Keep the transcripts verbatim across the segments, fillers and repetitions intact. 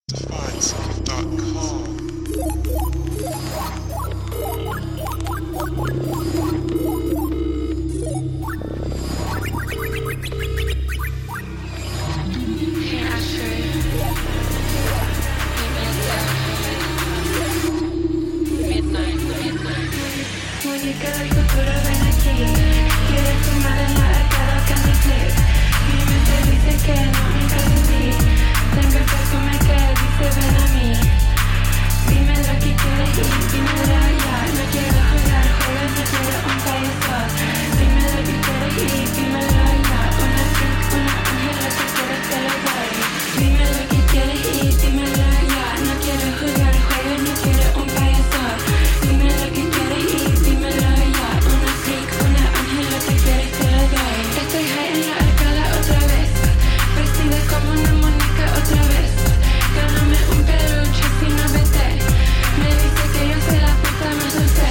Defiance dot com. Música del futuro, ven aquí. Quieres fumar en la arcada Candy Flip. Mi mente dice que no, nunca te vi. Tengo el perfume que dice ven a mí. Dime lo que quieres y dímelo ya. No quiero jugar juegos, no quiero un payaso. Dime lo que quieres y dímelo ya. Una freak, una ángel, lo que quieres te lo doy. Dime lo que quieres y dímelo ya. No quiero jugar juegos, no quiero un payaso. Dime lo que quieres y dímelo ya. Una freak, una ángel, lo que quieres te lo doy. Estoy high en la arcada otra vez. Vestida como una muñeca otra vez. Gáname un peluche si no vete. Me dice que yo soy la puta más dulce.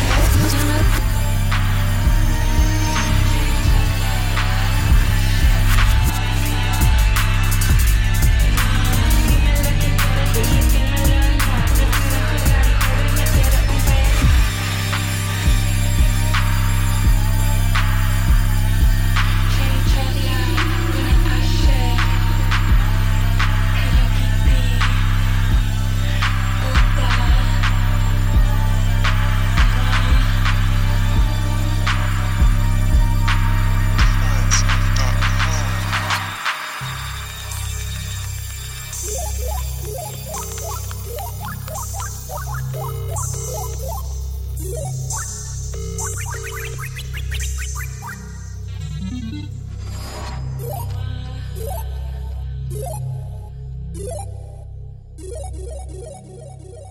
Dime lo que quieres y dímelo ya. No quiero jugar juegos, no quiero un payaso. Cherichella, una Ashe, Hello Kitty, puta, Defiance dot com. Thank you.